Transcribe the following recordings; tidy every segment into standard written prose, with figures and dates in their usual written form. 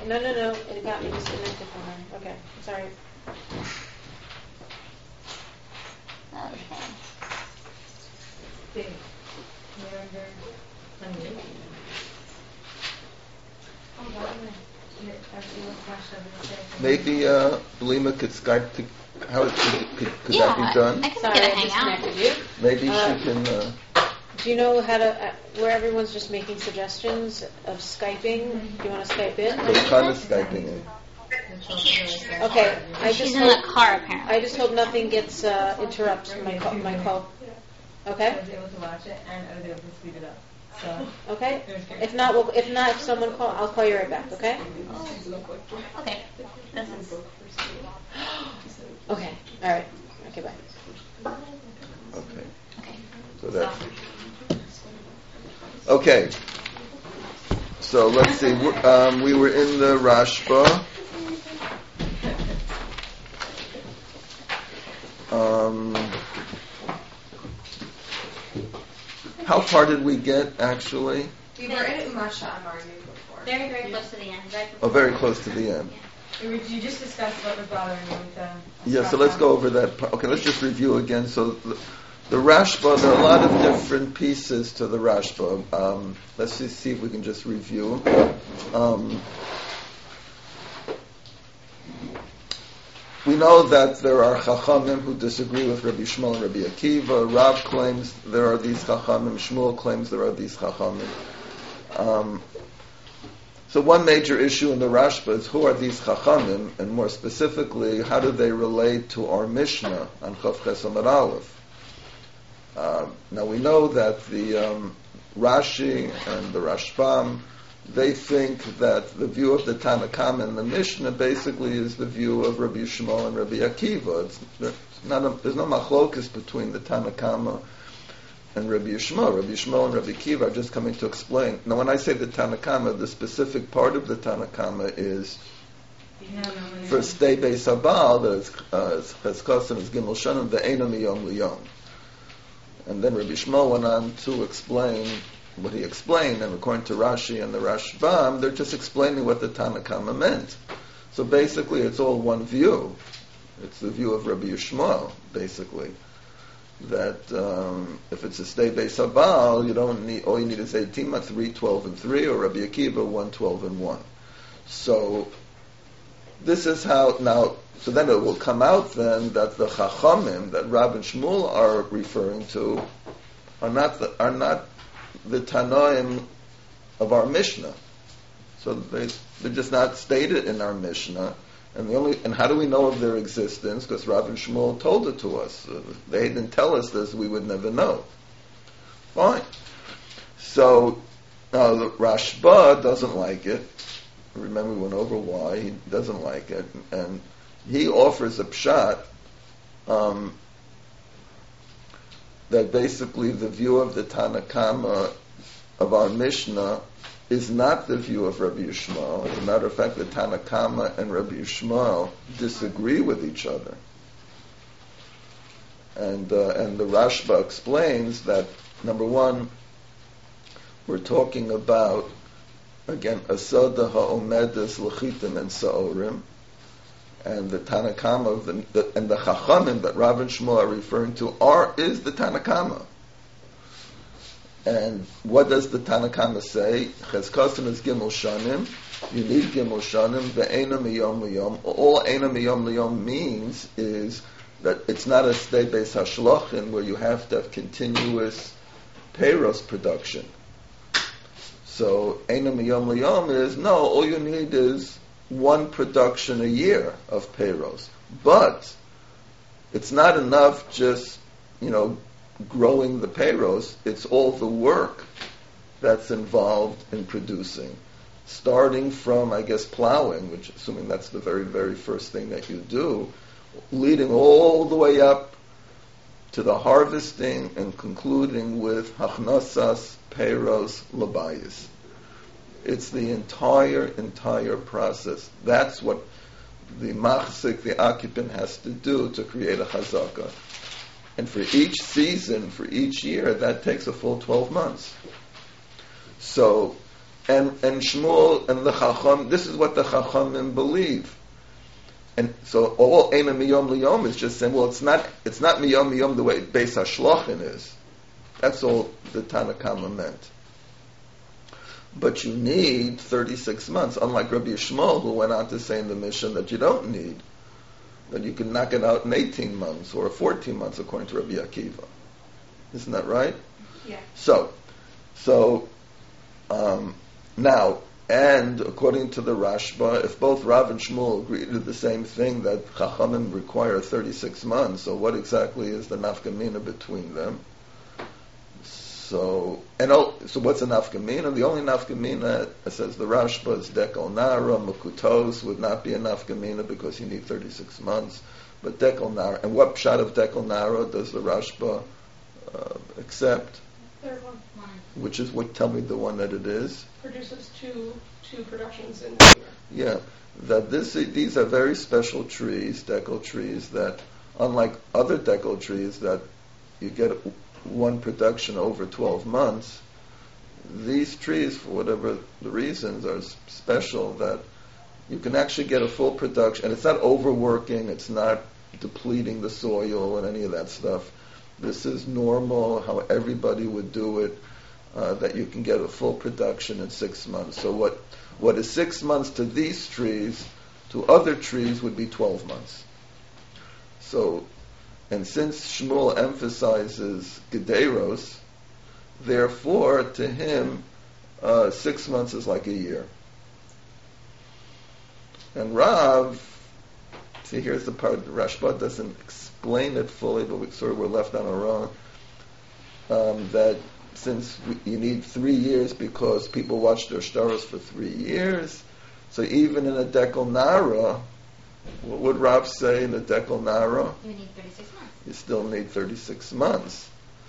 No. It got me disconnected from her. Okay, sorry. Okay. Maybe Lima could Skype to. How could that be done? I can Sorry, get a I hangout. disconnected you. Maybe she can. Do you know how to, where everyone's just making suggestions of Skyping? Do you want to Skype in? What kind of Skyping in? Okay, She's in the car apparently. I just hope nothing gets interrupts my call. Okay. I was able to watch it and I was able to speed it up. So Okay. If someone call, I'll call you right back. Okay. Okay. This is. Okay. All right. Okay. Bye. Okay. Okay. So that's okay. So let's see. We were in the Rashba. How far did we get, actually? We were in Umasha Amarnu before. Very, very close to the end. Right Oh, very close to the end. Yeah. You just discussed what was bothering you with the... Yeah, so let's go over that. Okay, let's just review again. So the Rashba, there are a lot of different pieces to the Rashba. Let's just see if we can just review. We know that there are Chachamim who disagree with Rabbi Shmuel and Rabbi Akiva. Rav claims there are these Chachamim. Shmuel claims there are these Chachamim. So one major issue in the Rashba is who are these Chachamim, and more specifically, how do they relate to our Mishnah on Chav Ches Amud Aleph? Now we know that the Rashi and the Rashbam, they think that the view of the Tanna Kama in the Mishnah basically is the view of Rabbi Shmuel and Rabbi Akiva. There's no machlokus between the Tanna Kama and Rabbi Shmuel. Rabbi Shmuel and Rabbi Akiva are just coming to explain. Now, when I say the Tanna Kama, the specific part of the Tanna Kama is for stay beis habal, that is Cheskos and Gimel Shanim, the Eina miyom liyom. And then Rabbi Shmuel went on to explain what he explained, and according to Rashi and the Rashbam, they're just explaining what the Tanna Kama meant. So basically, it's all one view. It's the view of Rabbi Shmuel, basically. That if it's a stay beis habal, you don't need, all you need is 18, 3, 12, and 3, or Rabbi Akiva, 1, 12, and 1. So this is how, now, so then it will come out then that the Chachamim that Rav and Shmuel are referring to are not the Tanoim of our Mishnah. So they're just not stated in our Mishnah. And how do we know of their existence? Because Rav and Shmuel told it to us. If they didn't tell us this, we would never know. Fine. So the Rashba doesn't like it. Remember, we went over why he doesn't like it, and he offers a pshat that basically the view of the Tanna Kama of our Mishnah is not the view of Rabbi Yishmael. As a matter of fact, the Tanna Kama and Rabbi Yishmael disagree with each other. And the Rashba explains that, number one, we're talking about, again, Asada ha'omedes l'chitim and sa'orim, and the Tanna Kama and the Chachamim that Rav and Shmuel are referring to is the Tanna Kama. And what does the Tanna Kama say? Chezkosim is Gimel Shanim. You need Gimel Shanim. Ve'ena miyom liyom. All Eina miyom liyom means is that it's not a stay beis hashlochin where you have to have continuous peiros production. So Eina miyom liyom is no. All you need is one production a year of peiros. But it's not enough just, growing the peiros. It's all the work that's involved in producing. Starting from, plowing, which assuming that's the very, very first thing that you do, leading all the way up to the harvesting and concluding with hachnasas peiros labayis. It's the entire process. That's what the machzik, the occupant, has to do to create a chazaka. And for each season, for each year, that takes a full 12 months. So And Shmuel and the Chacham, this is what the Chachamim believe. And so all Eina Miyom Liyom is just saying, well, it's not Miyom Liyom the way Beis HaShlochin is. That's all the Tanakama meant. But you need 36 months, unlike Rabbi Yishmael, who went on to say in the Mishnah that you don't need, that you can knock it out in 18 months or 14 months, according to Rabbi Akiva. Isn't that right? Yeah. So, now, and according to the Rashba, if both Rav and Shmuel agree to the same thing, that Chachamim require 36 months, so what exactly is the nafkamina between them? So what's a nafkamina? The only nafkamina, says the Rashba, is Dekel Nara. Makutos would not be a nafkamina because you need 36 months. But Dekel Nara, and what pshat of Dekel Nara does the Rashba accept? Third one Which is what? Tell me the one that it is. produces two productions in the year. Yeah, that these are very special trees, decal trees, that unlike other decal trees that you get one production over 12 months, these trees, for whatever the reasons, are special that you can actually get a full production, and it's not overworking, it's not depleting the soil and any of that stuff. This is normal, how everybody would do it, that you can get a full production in 6 months. So what is 6 months to these trees, to other trees would be 12 months. So, and since Shmuel emphasizes Gederos, therefore to him 6 months is like a year. And Rav, see, here's the part, Rashba doesn't explain it fully, but we're left on our own, that since you need 3 years because people watch their shtaros for 3 years, so even in a Dekel Nara, what would Rav say in a Dekel Nara? You need 36 months. You still need 36 months.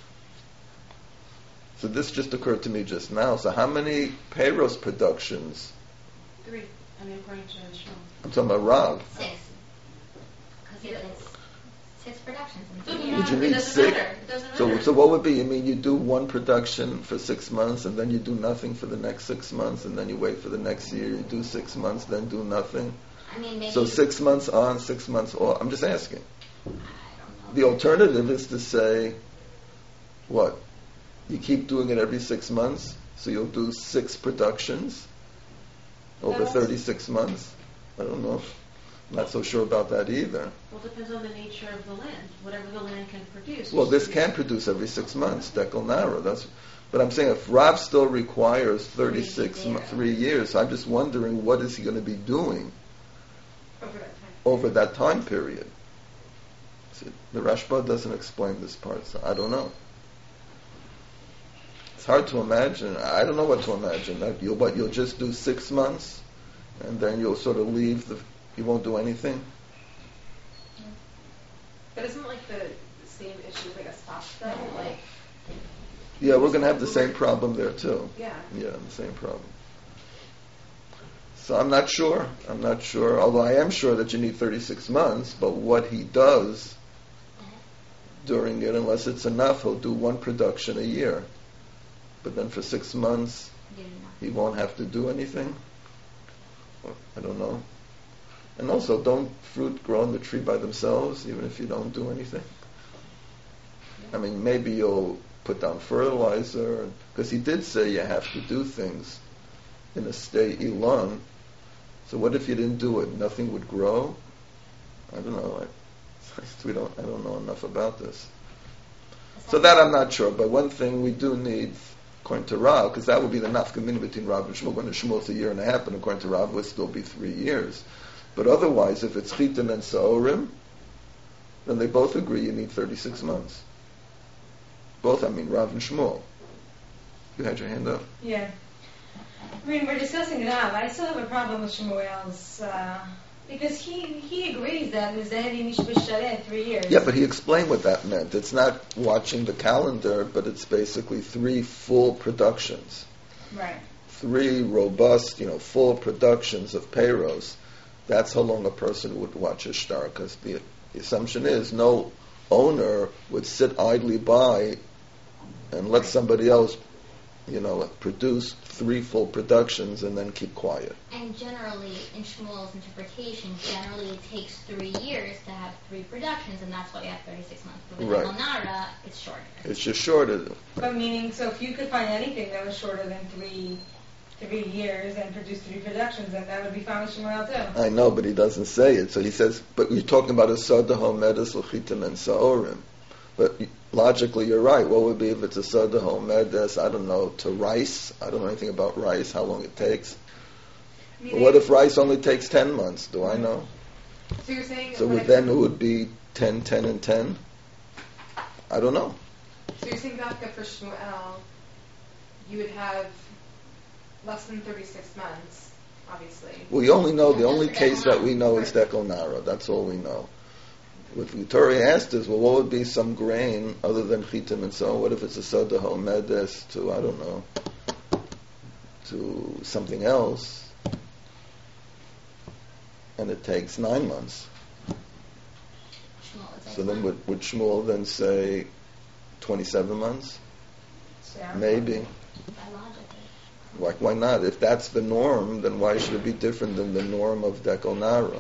So this just occurred to me just now. So how many Peiros productions? 3. I mean, according to Shmuel. I'm talking about Rav. 6. Because it's 6 productions in Doesn't 3 Would years. you matter. need It doesn't 6? matter. It doesn't matter. So what would be? You mean you do one production for 6 months, and then you do nothing for the next 6 months, and then you wait for the next year, you do 6 months, then do nothing? I mean, maybe. So 6 months on, 6 months off. I'm just asking. I don't know. The alternative is to say, what? You keep doing it every 6 months, so you'll do 6 productions over That's- 36 months? I don't know. I'm not so sure about that either. Well, it depends on the nature of the land. Whatever the land can produce. Well, this can produce every 6 months, Dekel Nara. But I'm saying if Rav still requires 3 years, I'm just wondering what is he going to be doing over that time period. See, the Rashba doesn't explain this part, so I don't know. It's hard to imagine. I don't know what to imagine. That you'll just do 6 months, and then you'll sort of leave. You won't do anything. But isn't like the same issue with like a stop though? Like Yeah, we're going to have the same problem there too. yeah. Yeah, the same problem. So I'm not sure. Although I am sure that you need 36 months, but what he does during it, unless it's enough, he'll do one production a year. But then for 6 months, he won't have to do anything. I don't know. And also, don't fruit grow on the tree by themselves, even if you don't do anything? I mean, maybe you'll put down fertilizer, because he did say you have to do things in a stay Elon. So what if you didn't do it? Nothing would grow? I don't know. I don't know enough about this. So that I'm not sure. But one thing we do need, according to Rav, because that would be the nafkamina between Rav and Shmuel. When Shmuel's a year and a half, and according to Rav, it would still be 3 years. But otherwise, if it's chitin and saorim, then they both agree you need 36 months. Both, I mean, Rav and Shmuel. You had your hand up? Yeah. I mean, we're discussing Rav. I still have a problem with Shmuel's, because he agrees that Mizahedi Mishbishareh 3 years. Yeah, but he explained what that meant. It's not watching the calendar, but it's basically 3 full productions. Right. 3 robust, full productions of Peiros. That's how long a person would watch a shtar, because the assumption is no owner would sit idly by and let somebody else produce 3 full productions and then keep quiet. And generally, in Shmuel's interpretation, it takes 3 years to have 3 productions, and that's why you have 36 months. But with Right. Nara, it's shorter. It's just shorter. But meaning, so if you could find anything that was shorter than 3 years and produce 3 productions, then that would be fine with Shmuel too. I know, but he doesn't say it. So he says, but you're talking about a Sada Homedes L'chitim and Sa'orim. But logically, you're right. What would be if it's a Sada Homedes, I don't know, to rice? I don't know anything about rice, how long it takes. But what if rice only takes 10 months? Do I know? So you're saying... So then it would be 10, 10, and 10? I don't know. So you're saying Dafka for Shmuel, you would have less than 36 months, obviously. We only know, the only case that we know is Dekonara. That's all we know. What Vittori asked is, well, what would be some grain other than chitim and so on? What if it's a Sada Homedes to, I don't know, to something else, and it takes 9 months? So then would Shmuel then say 27 months? Yeah. Maybe. Why not? If that's the norm, then why should it be different than the norm of Dekonara?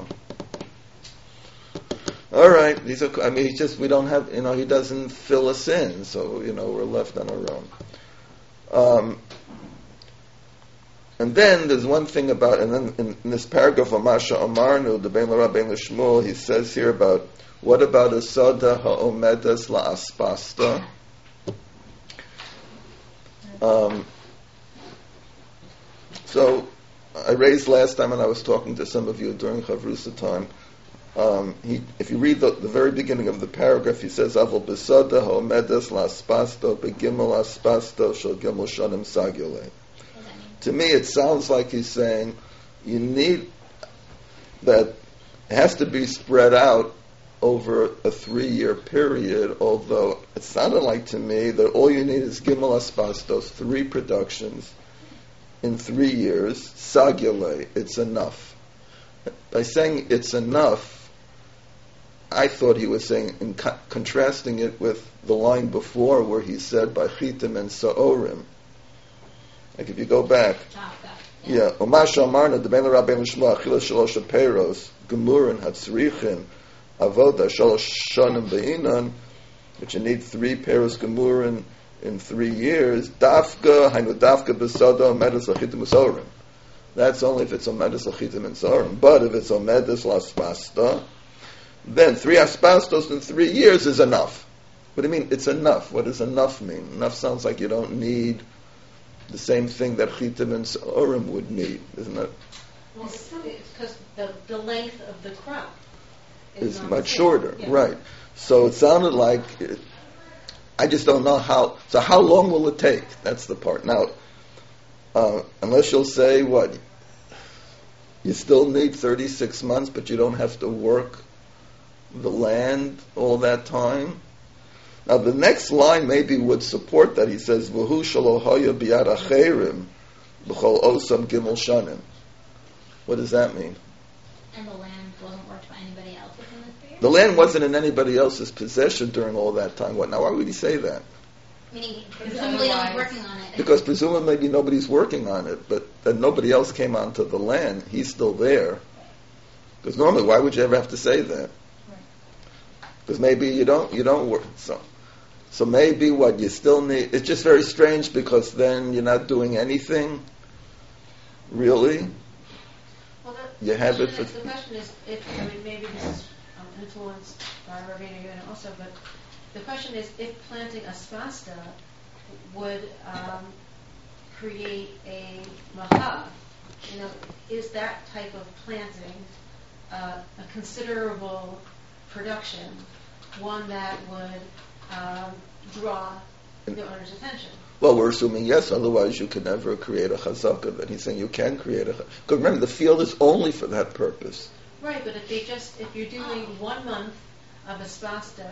All right, we don't have, he doesn't fill us in, so, we're left on our own. And then there's one thing about, and then in this paragraph of Masha Amarnu, the Bein L'Rab Bein L'Shmuel, he says here about, what about a Sada Ha'omedes La'aspasta? So, I raised last time, and I was talking to some of you during Chavrusa time, if you read the very beginning of the paragraph, he says, Avol besada ha'omedes la'aspasto begimel aspasto shel gimel shanim sagule. To me, it sounds like he's saying, you need that, it has to be spread out over a 3-year period, although it sounded like to me that all you need is gimel aspastos, 3 productions in 3 years, sagule, it's enough. By saying it's enough, I thought he was saying, in contrasting it with the line before where he said by chitim and sa'orim. Like if you go back, Umasha Amarna, the Bein L'Rab Bein L'Shmuel, Achila Shalosh Peros, Gemurin, Hatzrichin, Avoda, Shalosh Shonim Be'inan, which you need 3 Peros Gemurin in 3 years, Dafka, Hainu Dafka Besada, Omedes L'chitim Usorim. That's only if it's Omedes L'chitim and Sorim. But if it's Omedes L'Aspasta, then 3 aspastos in 3 years is enough. What do you mean, it's enough? What does enough mean? Enough sounds like you don't need the same thing that chitim and sa'orim would need, isn't it? Well, it's because the length of the crop is not much the same. shorter, Yeah. right. So it sounded like, I just don't know how long will it take? That's the part. Now, unless you'll say, what, you still need 36 months, but you don't have to work the land all that time. Now the next line maybe would support that. He says, "V'hu shalohoya biyad acherim b'chol osam gimel shanim." What does that mean? And the land wasn't worked by anybody else within this period? The land wasn't in anybody else's possession during all that time. What? Now, why would he say that? Meaning, presumably no one's working on it. Because presumably maybe nobody's working on it, but then nobody else came onto the land. He's still there. Because normally, why would you ever have to say that? Because maybe you don't work. So maybe what you still need, it's just very strange because then you're not doing anything, really. Well, You have it the for... question is, maybe this is influenced by Rabbeinu Yonah also, but the question is, if planting aspasta would create a mahav, is that type of planting a considerable production, one that would draw the owner's attention? Well, we're assuming yes, otherwise you could never create a chazaka. Then he's saying you can create a chazaka. Because remember, the field is only for that purpose. Right, but if you're doing 1 month of aspasta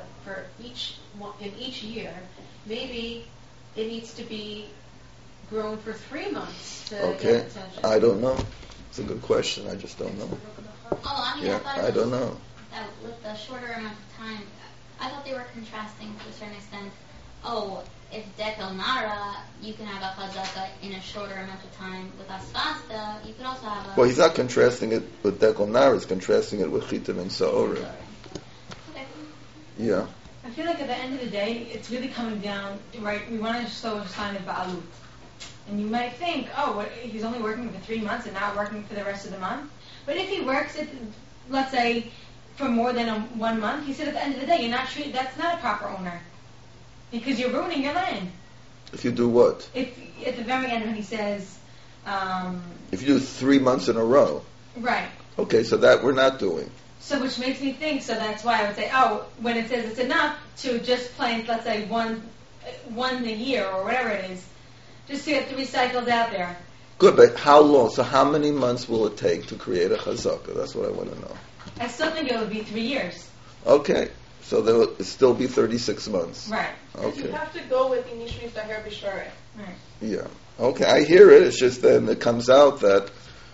in each year, maybe it needs to be grown for 3 months to Okay, get attention. I don't know. It's a good question. I just don't know. I thought I don't know. that with the shorter amount of time, I thought they were contrasting to a certain extent if Dekel Nara, you can have a chazaka in a shorter amount of time. With Asfasta, you could also have a... Well, he's not contrasting it with Dekel Nara, he's contrasting it with Chitim and Sa'orim. Okay. Yeah. I feel like at the end of the day, it's really coming down, right? We want to show a sign of ba'alut. And you might think, he's only working for 3 months and not working for the rest of the month. But if he works, let's say, for more than 1 month, he said at the end of the day, that's not a proper owner. Because you're ruining your land. If you do what? If at the very end when he says... if you do 3 months in a row. Right. Okay, so that we're not doing. So which makes me think, so that's why I would say, when it says it's enough to just plant, let's say, one a year or whatever it is, just to get 3 cycles out there. Good, but how long? So how many months will it take to create a chazaka? That's what I want to know. I still think it would be 3 years. Okay, so there will still be 36 months. Right. Okay. You have to go with Inishmi Zahir Bishare. Right. Yeah. Okay, I hear it. It's just then it comes out that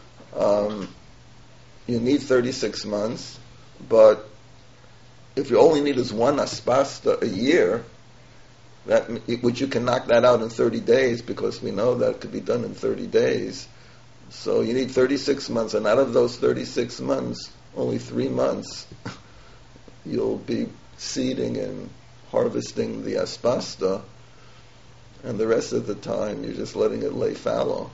you need 36 months, but if you only need is 1 aspasta a year, which you can knock that out in 30 days because we know that could be done in 30 days. So you need 36 months, and out of those 36 months, only 3 months you'll be seeding and harvesting the aspasta, and the rest of the time you're just letting it lay fallow.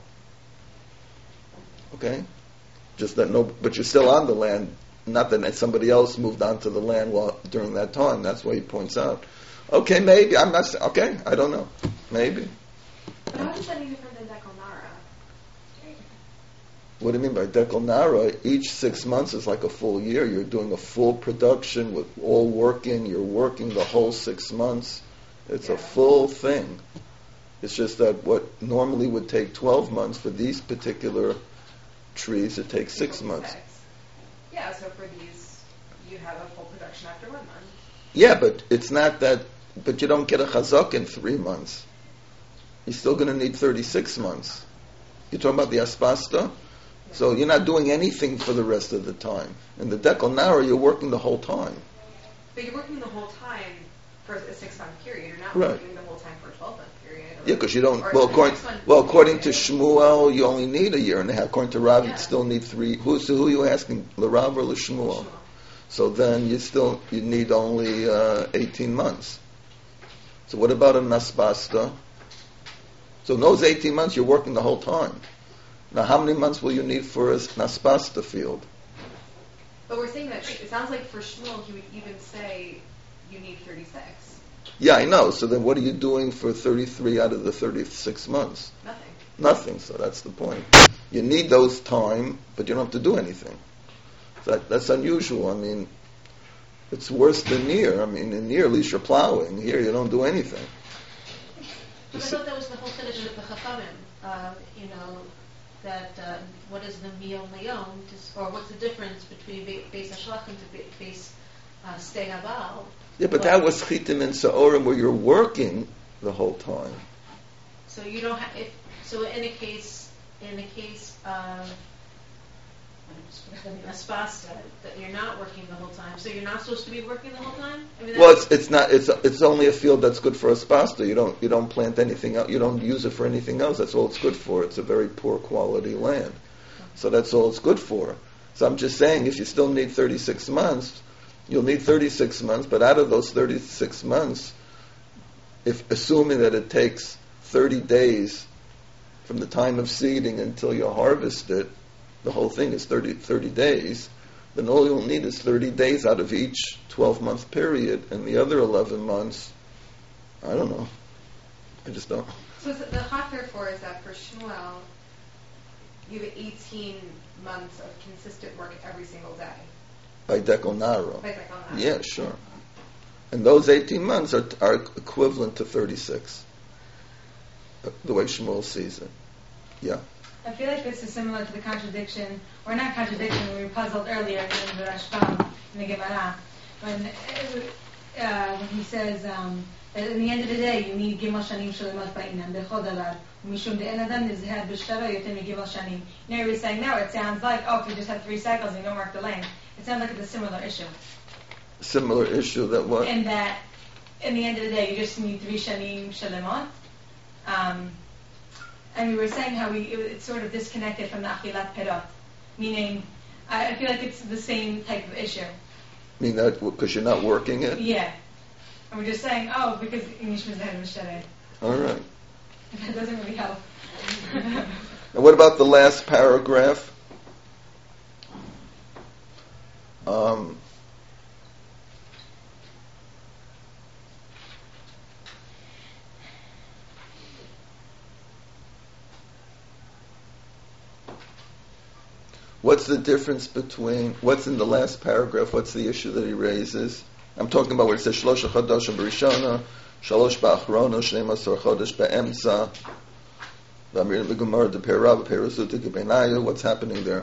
Okay? But you're still on the land, not that somebody else moved onto the land during that time. That's why he points out. Okay, maybe. I don't know. Maybe. But how is that any different than Dekel Nara? What do you mean by Dekel Nara? Each 6 months is like a full year. You're doing a full production with all working. You're working the whole 6 months. It's a full thing. It's just that what normally would take 12 months for these particular trees, it takes 6 months. Yeah, so for these, you have a full production after 1 month. Yeah, but it's not that, but you don't get a chazak in 3 months. You're still going to need 36 months. You're talking about the aspasta? So you're not doing anything for the rest of the time. In the Dekel Nara, you're working the whole time. But you're working the whole time for a 6-month period. You're not Right. working the whole time for a 12-month period. Yeah, because you don't. Or Well, the according, next one- well, according to Shmuel, you only need a year and a half. According to Rav, Yeah. you'd still need 3. Who are you asking, L'Rav or L'Shmuel? So then you need only 18 months. So what about a naspasta? So in those 18 months, you're working the whole time. Now, how many months will you need for a naspasta field? But we're saying that it sounds like for Shmuel, he would even say you need 36. Yeah, I know. So then what are you doing for 33 out of the 36 months? Nothing. Nothing. So that's the point. You need those time, but you don't have to do anything. So that's unusual. I mean, it's worse than near. I mean, in near, at least you're plowing. Here, you don't do anything. I thought that was the whole finish of the Chachamim. What is the Miyom Leon, or what's the difference between Beis Hashlachim to Beis Stei Habal? Yeah, but that was Chitim and Sa'orim where you're working the whole time. So you don't have. So in a case of aspasta, that you're not working the whole time. So you're not supposed to be working the whole time. I mean, Well, it's not. It's only a field that's good for aspasta. You don't plant anything else. You don't use it for anything else. That's all it's good for. It's a very poor quality land. So that's all it's good for. So I'm just saying, if you still need 36 months, you'll need 36 months. But out of those 36 months, if assuming that it takes 30 days from the time of seeding until you harvest it, the whole thing is 30 days, then all you'll need is 30 days out of each 12-month period, and the other 11 months, I don't know. I just don't. So the hot therefore is that for Shmuel, you have 18 months of consistent work every single day. By Dekel Nara. By Dekel Nara. Yeah, sure. And those 18 months are equivalent to 36, the way Shmuel sees it. Yeah. I feel like this is similar to the contradiction, or not contradiction, we were puzzled earlier in the Rashbam, in the Gemara, when he says that in the end of the day, you need Gimel Shanim Shalemat Ba'inam, Bechol Davar, Mishum De'en Adam Nizhad B'Shtara Yotem Gimel Shanim. You know, we're saying now, it sounds like, if you just have 3 cycles and you don't work the land. It sounds like it's a similar issue. Similar issue that what? In that in the end of the day, you just need 3 shanim shalemot. And we were saying how it's sort of disconnected from the achilat perot, meaning I feel like it's the same type of issue. I mean that because you're not working it? Yeah. And we're just saying, because English was ahead of Mishnah. All right. That doesn't really help. And what about the last paragraph? What's the difference between what's in the last paragraph? What's the issue that he raises? I'm talking about where it says Shlosh Chodoshim B'Rishona, Shalosh B'Achrona, Shnei Masor Chodesh B'Emtza, V'Amir B'Gemara D'Peirav Peirazuta G'Beinayu. What's happening there?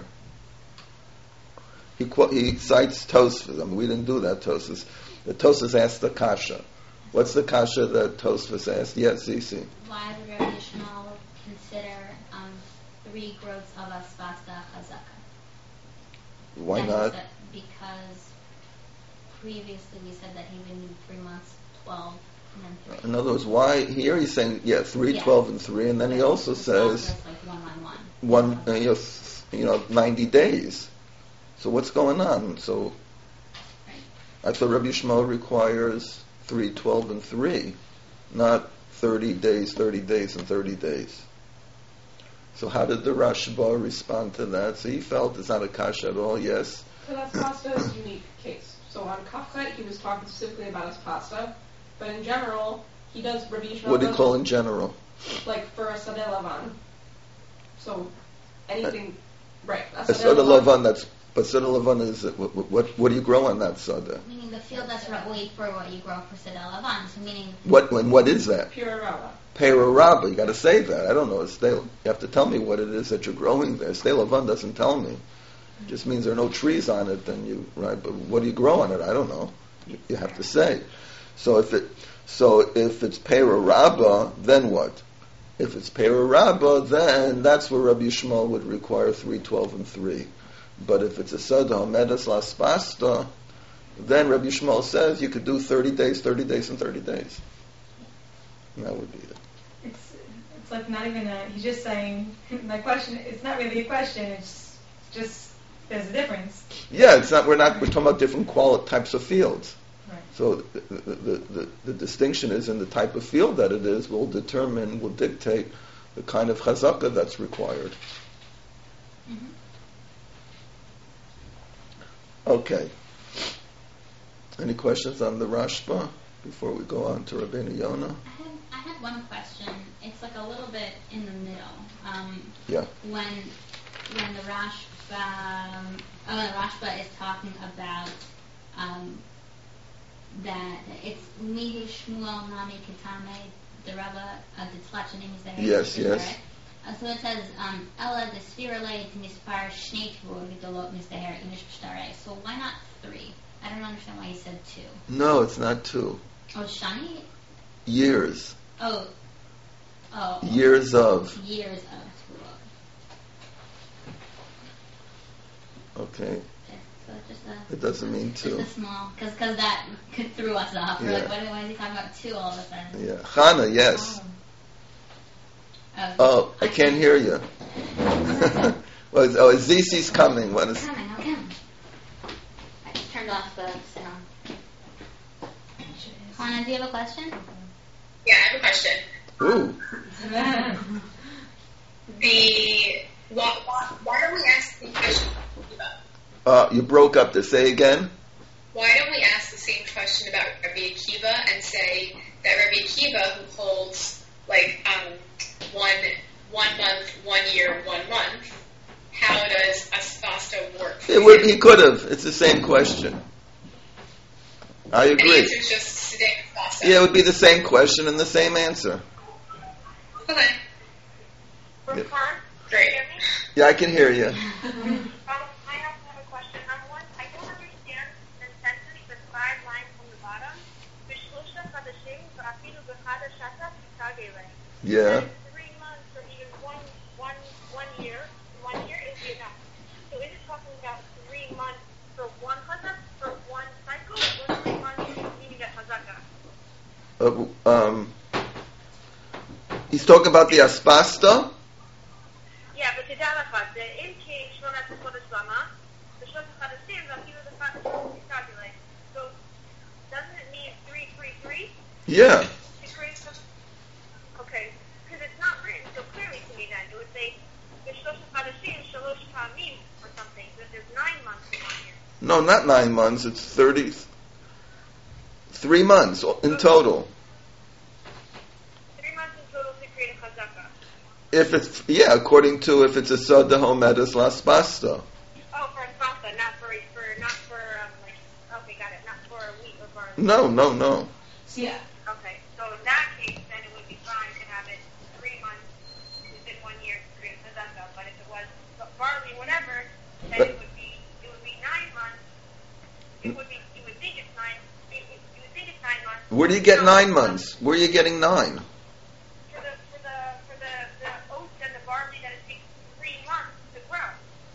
He cites Tosfos. I mean, we didn't do that, Tosfos. The Tosfos asked the kasha. What's the kasha that Tosfos asked? Yes, Zisi. Why would Rabbi Yishmael consider 3 growths of Asbasta Chazaka? Why And not? Because previously we said that he would need 3 months, 12, and then 3. In other words, why here he's saying 3, 12, and 3, and then he also says Like 1 on 1. 90 days. So what's going on? So I thought Rabbi Yishmael requires 3, 12, and 3, not 30 days, and 30 days. So how did the Rashba respond to that? So he felt it's not a kasha at all, yes? So that's pasta's unique case. So on Kaflet, he was talking specifically about his pasta, but in general, he does Rabbi Yishmael. What do you call in general? Like for a Sadeh Lavan. So anything, right? A Sadeh Lavan, but Sadeh Lavan is, what do you grow on that Sadeh? Meaning the field that's right for what you grow for Sadeh Lavan. So meaning... What is that? Pure Rava. Pera Rabba, you got to say that. I don't know. You have to tell me what it is that you're growing there. Stay Lavan doesn't tell me. It just means there are no trees on it. Right? But what do you grow on it? I don't know. You have to say. So if it's Pera Rabba, then what? If it's Pera Rabba, then that's where Rabbi Yishmael would require 3, 12, and 3. But if it's a Sada Medas Las Pasta, then Rabbi Yishmael says you could do 30 days, and 30 days. And that would be it. It's like not even he's just saying, my question, it's not really a question, it's just, there's a difference. Yeah, we're talking about different types of fields. Right. So the distinction is in the type of field that it is will dictate the kind of chazakah that's required. Mm-hmm. Okay. Any questions on the Rashba before we go on to Rabbeinu Yonah? I had one question. It's like a little bit in the middle. Yeah. When the Rashba is talking about that it's Mihu Shmuel Nami Kitame the Rabba the Tlach name is there. Yes. So it says Ella the Sphirale to Mispar Shnei Tvur Gidolot Mistaher Inish Pshtare. So why not 3? I don't understand why he said 2. No, it's not 2. Oh, Shani? Years. Oh. Years of. Years of. Okay. So just it doesn't mean 2. Just a small, because that threw us off. We're like, why is he talking about 2 all of a sudden? Yeah. Chana, yes. I can't hear you. Zisi's coming. What is? Coming, okay. I just turned off the sound. Hana, do you have a question? Yeah, I have a question. Ooh. Why don't we ask the question? You broke up there. Say again. Why don't we ask the same question about Rabbi Akiva and say that Rabbi Akiva, who holds like 1 month, 1 year, 1 month, how does Asbasta work? He could have. It's the same question. I agree. And the answer is just Siddiq Asbasta. Yeah, it would be the same question and the same answer. Okay. Yeah. Great. Yeah, I can hear you. I have a question. I don't understand the sentence, the 5 lines from the bottom. Yeah. 3 months or even one year. 1 year is enough. So is it talking about 3 months for one hazak, for one cycle, or 3 months meaning a hazaka? He's talking about the aspasta. Yeah, but תדע לך, זה אם כי 18 חודש למה, בשלושת חודשים, ואפילו זה calculate. So, doesn't it mean 333? Yeah. Okay, because it's not written so clearly to me then. It would say, בשלושת חודשים, שלוש פעמים, or something, so there's 9 months in 1 year. No, not 9 months. It's 3 months in total. 3 months in total to create a chazaka. If it's according to if it's a soda homedes las pasta. Oh, for a salsa, not for like, okay, got it, not for wheat or barley. No. See, Okay, so in that case, then it would be fine to have it 3 months within 1 year to create a chazaka. But if it was barley, whatever, then it would be 9 months. You would think it's 9. You would think it's 9 months. Where do you get 9 months? Where are you getting 9? For the oats and the barley that it takes 3 months to grow.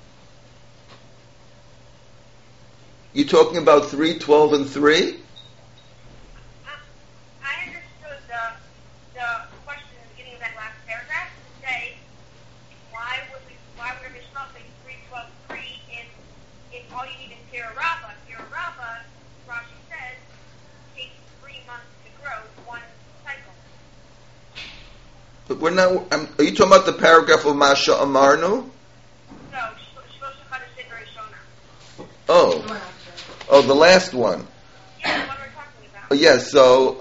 You talking about 3, 12, and 3? I understood the question in the beginning of that last paragraph to say why would Rabbi Shmuel say 3, 12, 3 if all you need is Pira Rabbah? Pira Rabbah, Rashi says, takes 3 months to grow 1 cycle. But we're not. Are you talking about the paragraph of Masha Amarnu? No, Shlosh Chadashim Rishona. Oh, the last one. Yeah, the one we're talking about. Yes.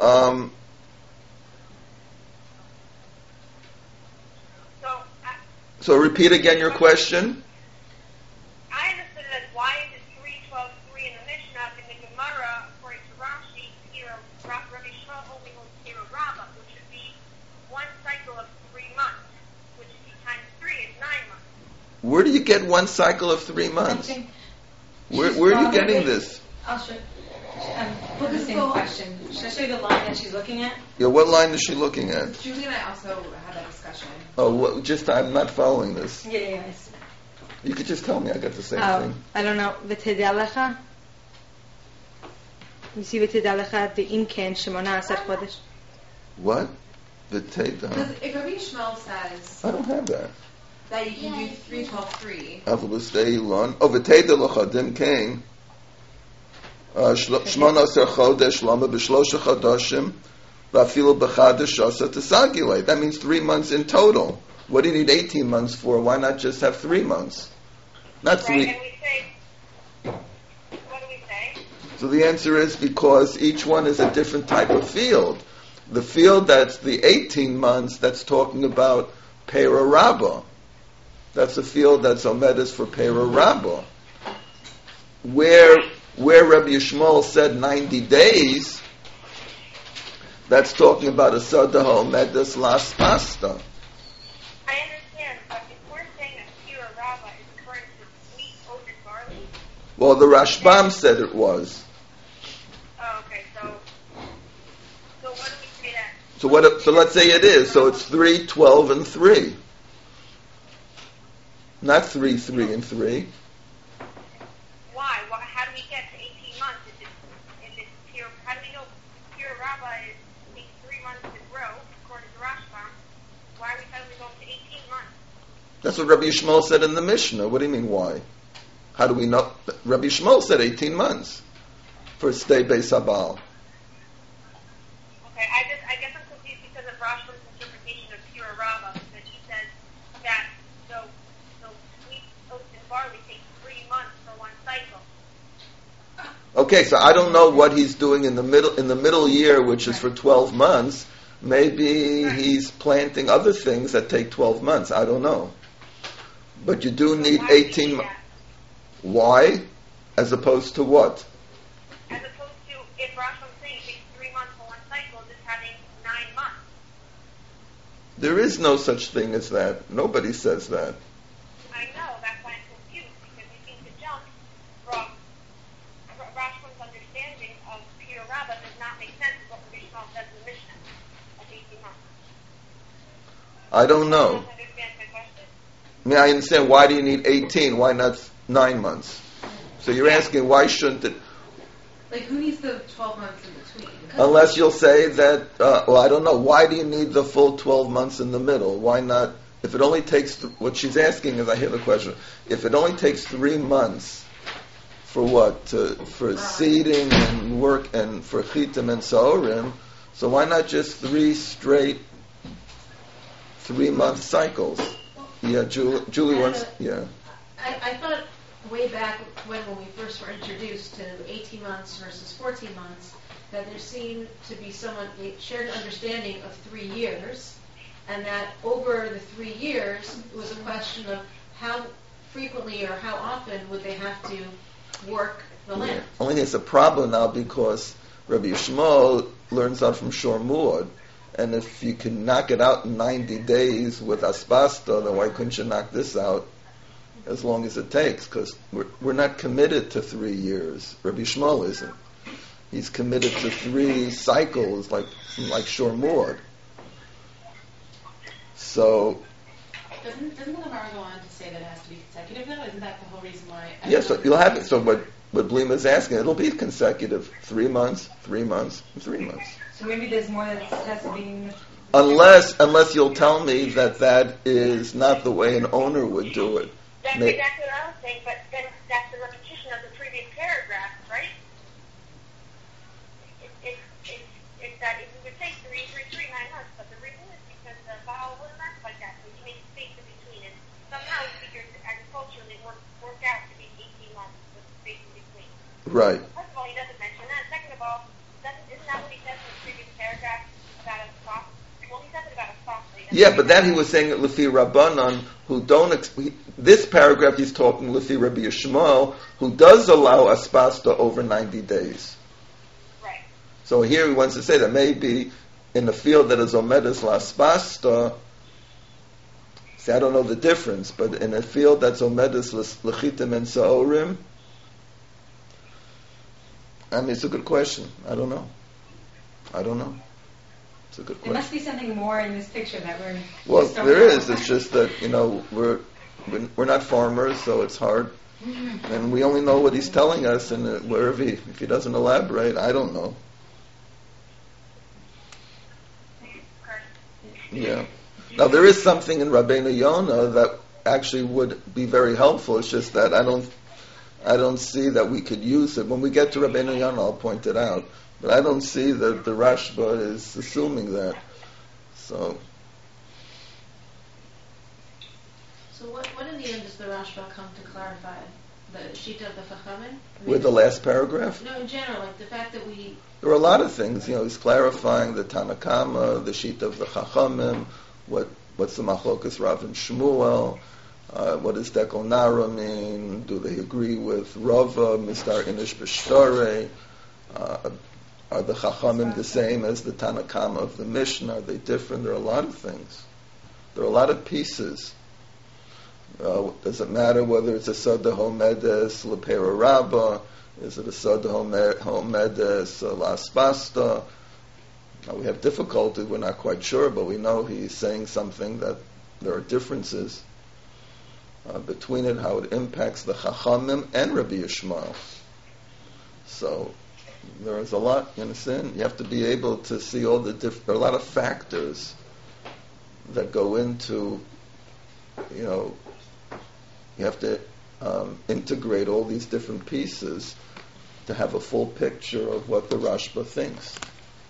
So repeat again your question. I understood it as why is it 3, 12, 3 in the Mishnah, in the Gemara, according to Rashi, Rabbi Shmuel only holds Pira Rabbah, which would be 1 cycle of 3 months, which if you times 3 is 9 months. Where do you get 1 cycle of 3 months? Where are you getting this? I'll show. Look at the same question. Should I show you the line that she's looking at? Yeah, what line is she looking at? Julie and I also had that discussion. Oh, I'm not following this. Yeah, I see. You could just tell me. I got the same thing. I don't know. ותדע לך? You see ותדע לך, ואם כן, 18 חודש. What? V'teda. Because if Rabbi Shmuel says I don't have that. that you can do 3, 12, 3, Avulustei v'teda l'chadim kain. 18 chodesh lama b'shlosha chodashim v'afilu b'chadesh asa tesagilei. That means 3 months in total. What do you need 18 months for? Why not just have 3 months? Not 3. Right, and we say, what do we say? So the answer is because each one is a different type of field. The field that's the 18 months, that's talking about Pera Rabbah. That's a field that's Omedes for Pera Rabbah. Where Rabbi Yishmael said 90 days, that's talking about a Sada Omedes Las Pasta. I understand, but if we're saying that Pira Rabbah is referring to wheat, oat, and barley, Well, the Rashbam said it was. oh, okay, so what do we say that? So let's say it is. So it's 3, 12, and 3. Not 3, 3, and 3. Why? How do we get to 18 months if it's pure? How do we know Pira Rabbah takes 3 months to grow, according to Rashbam? Why are we suddenly going to 18 months? That's what Rabbi Yishmael said in the Mishnah. What do you mean, why? How do we know? Rabbi Yishmael said 18 months for stay Beis Habal. Okay, I guess I'm confused because of Rashbam's interpretation of Pira Rabbah, because he says that the wheat, oats, and barley take 3 months for 1 cycle. Okay, so I don't know what he's doing in the middle year, which is for 12 months. Maybe he's planting other things that take 12 months. I don't know. But you do need 18 months. Why? As opposed to what? As opposed to if Rashbam's saying it takes 3 months for 1 cycle, just having 9 months. There is no such thing as that. Nobody says that. I know, that's why I'm confused, because we seem to jump from Rashbam's understanding of Pira Rabbah does not make sense with what Rabbi Shmuel says in the Mishnah of 18 months. I don't know. I don't understand my question. I mean, I understand why do you need 18? Why not 9 months? So you're asking why shouldn't it? Like, who needs the 12 months in between? Unless you'll say that, I don't know, why do you need the full 12 months in the middle? Why not, if it only takes, what she's asking is, I hear the question, if it only takes 3 months for what? For seeding and work and for chitim and saorim, so why not just 3 straight 3-month cycles? Yeah, Julie wants, yeah. I thought way back when we first were introduced to 18 months versus 14 months, that there seemed to be a shared understanding of 3 years, and that over the 3 years, it was a question of how frequently or how often would they have to work the land. Only it's a problem now because Rabbi Yishmael learns out from Shor Muad, and if you can knock it out in 90 days with Aspasta, then why couldn't you knock this out as long as it takes? Because we're not committed to 3 years. Rabbi Yishmael isn't. He's committed to 3 cycles, like Shor Muad. So. Doesn't the Gemara go on to say that it has to be consecutive though? Isn't that the whole reason why? Yes, so you'll have it. So what Blima is asking, it'll be consecutive. 3 months, 3 months, 3 months. So maybe there's more that has to be... Unless you'll tell me that is not the way an owner would do it. That's exactly what I was saying, but then that's the repetition of the previous paragraph, right? It's that it would take 9 months, but the reason is because the Baal wouldn't act like that, so you make space in between, and somehow we figured agriculturally worked out to be 18 months with space in between. Right. First of all, he doesn't mention that. Second of all, isn't that what he says in the previous paragraph about a soft? Well, he says it about a soft. Yeah, but then he was saying it Lefi Rabbanan, who don't. This paragraph he's talking Lefi Rabbi Yishmael, who does allow aspasta over 90 days. Right. So here he wants to say that maybe in the field that is omedes la aspasta. See, I don't know the difference, but in a field that's omedes lechitim and saorim. I mean, it's a good question. I don't know. It's a good question. There must be something more in this picture that we're... Well, there is. It's just that, we're not farmers, so it's hard. And we only know what he's telling us, and if he doesn't elaborate, I don't know. Yeah. Now, there is something in Rabbeinu Yonah that actually would be very helpful. It's just that I don't see that we could use it. When we get to Rabbeinu Yonah, I'll point it out. But I don't see that the Rashba is assuming that. So what in the end does the Rashba come to clarify? The Shita of the Chachamim? With the last paragraph? No, in general, like the fact that we... There are a lot of things. He's clarifying the Tanakama, the Shita of the Chachamim, what's the Machlokas Rav and Shmuel, what does Dekonara mean? Do they agree with Rava, Mistar Inish B'Shtare? Are the Chachamim the same as the Tanakama of the Mishnah? Are they different? There are a lot of things. There are a lot of pieces. Does it matter whether it's a Soda Homedes Lepera Rabba? Is it a Soda Homedes La Spasta? We have difficulty, we're not quite sure, but we know he's saying something that there are differences between it, how it impacts the Chachamim and Rabbi Yishmael. So there is a lot, you understand? You have to be able to see all the there are a lot of factors that go into, you have to integrate all these different pieces to have a full picture of what the Rashba thinks.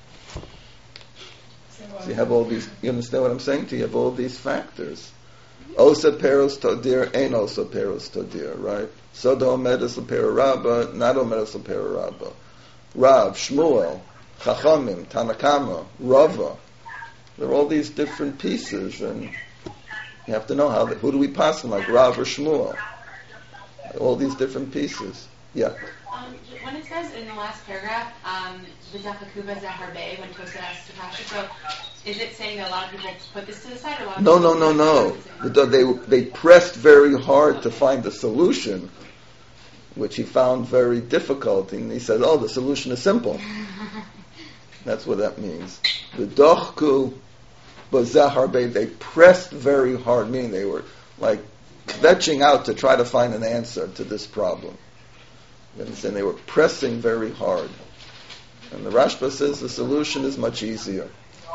So you have all these, you understand what I'm saying to you? You have all these factors. Osa peros todir, ain't osa peros todir, right? Soda omedes lepera rabba, not omedes lepera rabba. Rav, Shmuel, Chachamim, Tanakama, Rava. There are all these different pieces, and you have to know who do we pass them, like Rav or Shmuel? All these different pieces. Yeah. When it says in the last paragraph, V'zachakuba zaharbe, when Tosa asks the Pasha, so is it saying that a lot of people put this to the side, or a lot of people... No. They pressed very hard to find a solution, which he found very difficult, and he said, the solution is simple. That's what that means. The dochku bazaharbe, they pressed very hard, meaning they were like kvetching out to try to find an answer to this problem. You understand? They were pressing very hard. And the Rashba says the solution is much easier.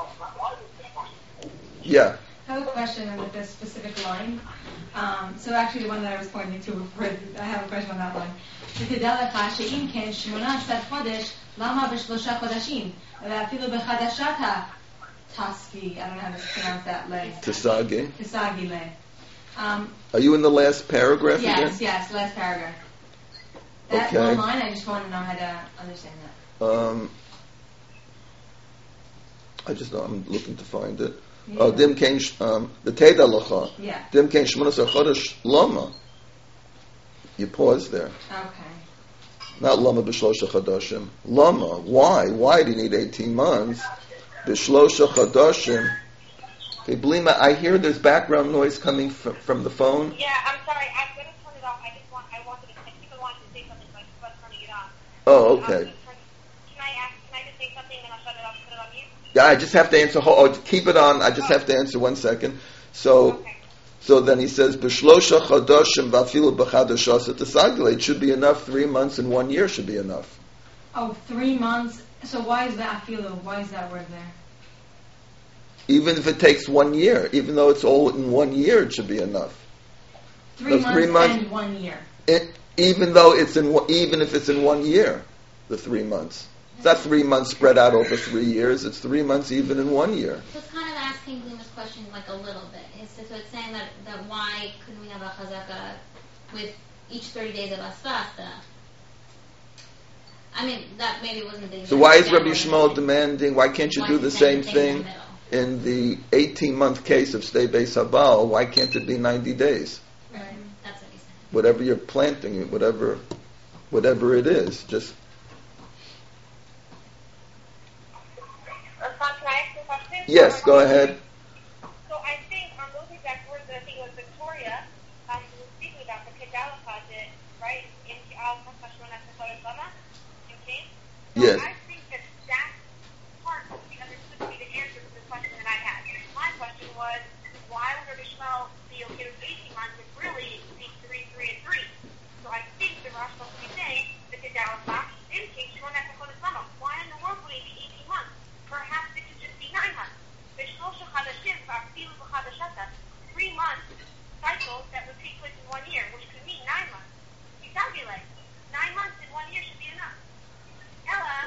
Yeah. I have a question on this specific line. So actually the one that I was pointing to, I have a question on that line. שתדע לך שאם כן 18 חודש, למה ב3 חודשים? ואפילו בחדשת התסגי, I don't know how to pronounce that, Tisagi. Tisagi le. Are you in the last paragraph again? Yes, last paragraph. That Okay. one line, I just want to know how to understand that. I'm looking to find it. Yeah. Dim kein, the Teda Lacha. Yeah. Dim kein 18 chodesh lama. You pause there. Okay. Not lama b'shlosha chadashim. Lama. Why? Why do you need 18 months? B'shlosha chadashim. Okay, Blima, I hear there's background noise coming from the phone. Yeah, I'm sorry. I'm going to turn it off. I wanted to, people wanted to say something, so I was turning it off. Oh, okay. Can I just say something and I'll shut it off and put it on mute? Yeah, I just have to answer. Keep it on. I just have to answer 1 second. So then he says, "B'shlosha chadashim v'afilu b'chadashas etasagile." It should be enough. 3 months and 1 year should be enough. Oh, 3 months. So why is that afilu? Why is that word there? Even if it takes 1 year, even though it's all in 1 year, it should be enough. 3 The months, 3 months and 1 year. Even if it's in 1 year, the 3 months. It's not 3 months spread out over 3 years. It's 3 months even in 1 year. So it's kind of asking Blima's question like a little bit. So it's saying that why couldn't we have a chazaka with each 30 days of asfasta? I mean, that maybe wasn't the... So why is Rabbi Shmuel demanding, why can't you do the same thing in in the 18-month case of Stay Beis Habal? Why can't it be 90 days? Right. That's what he said. Whatever you're planting, whatever it is, just... Can I ask you a question? Yes, go ahead. So I think on those exact words that I think it was Victoria who was speaking about the Kedala project, right? In King. Yes. I think that part would be understood to be the answer to the question that I had. My question was, why would Rabbi Shmuel be okay with 18 months if really be 3, 3, and 3? So I think the Rosh Hashanah would be saying the Kedala project in King Shimon HaKodesh Lama. Why in the world would it be 18 months? Perhaps it could just be 9 months. 3 months cycles that would take place in 1 year, which could mean 9 months. You calculate. 9 months in 1 year should be enough. Ella,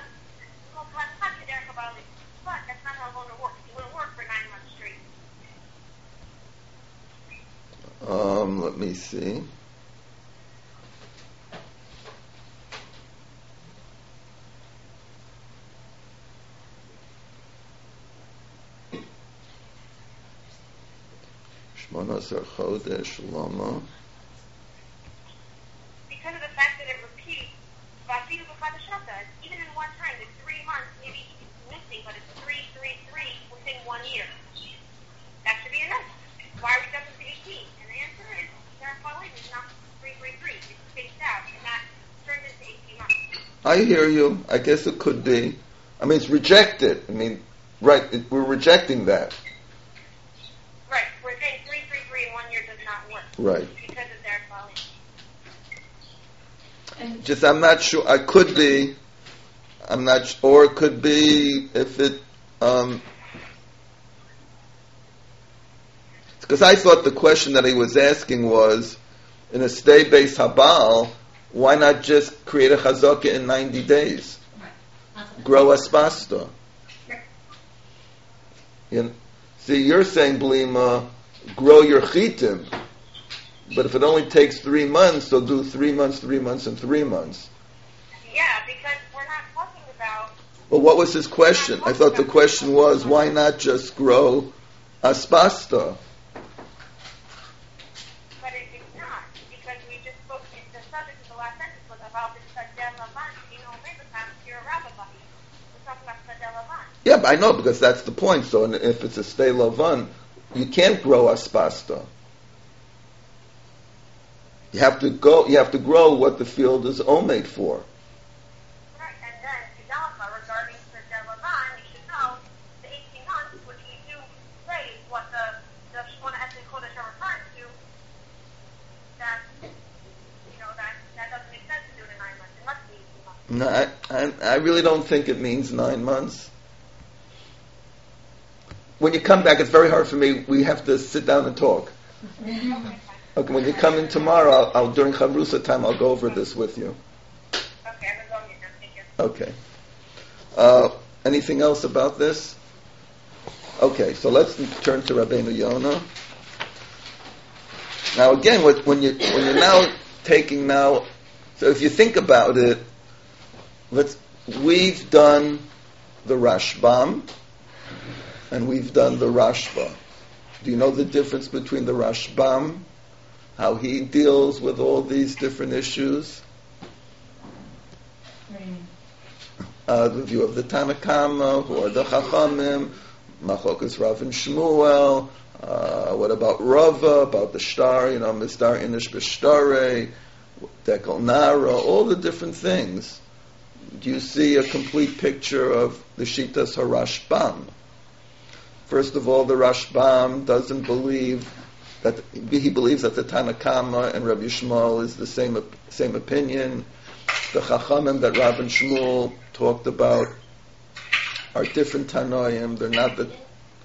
but that's not how it's going to work. It wouldn't work for 9 months straight. Let me see. Shmonasar Chodesh Lama. Because of the fact that it repeats, even in one time, it's 3 months, maybe missing, but it's 3, 3, 3 within 1 year. That should be enough. Why are we jumping to 18? And the answer is, their following is not 3, 3, 3. It's spaced out, and that turned into 18 months. I hear you. I guess it could be. I mean, it's rejected. I mean, right, we're rejecting that. Right. We're saying 3, 3, 3 in 1 year does not work. Right. Because of their following. Just, I'm not sure. I could be. I'm not. Or it could be if it. Because I thought the question that he was asking was, in a Stay Beis Habal, why not just create a chazaka in 90 days? Grow a spasta. See, you're saying, Blima, grow your chitim. But if it only takes 3 months, so do 3 months, 3 months, and 3 months. Yeah, because we're not talking about... Well, what was his question? I thought the question was, why not just grow aspasta? But it's not, because we just spoke, the subject of the last sentence was about the Sadeh Lavan, you're a rabbi. We're talking about Sadeh Lavan. Yeah, but I know, because that's the point. So if it's a stay lavan, you can't grow aspasta. You have to grow what the field is omade for. Right, and then Kedalma, regarding Sadeh Lavan, you should know the 18 months, which we do say is what the Shemona Esrei Chodesh are referring to, that, that doesn't make sense to do it in 9 months. It No, I really don't think it means 9 months. When you come back, it's very hard for me. We have to sit down and talk. Okay, when you come in tomorrow, I'll during Chavrusa time, I'll go over this with you. Okay, I'm along with you. Thank you. Okay. Anything else about this? Okay, so let's turn to Rabbeinu Yonah. Now again, when you're now taking now, so if you think about it, we've done the Rashbam and we've done the Rashba. Do you know the difference between the Rashbam, how he deals with all these different issues? The view of the Tanakama, who are the Chachamim, Machokas Rav and Shmuel. What about Rava, about the Shtar, Mistar Inish B'Shtare, Dekel Nara, all the different things. Do you see a complete picture of the Shitas HaRashbam? First of all, the Rashbam doesn't believe that, he believes that the Tanakama and Rabbi Shmuel is the same opinion. The Chachamim that Rav and Shmuel talked about are different Tanoim. They're not the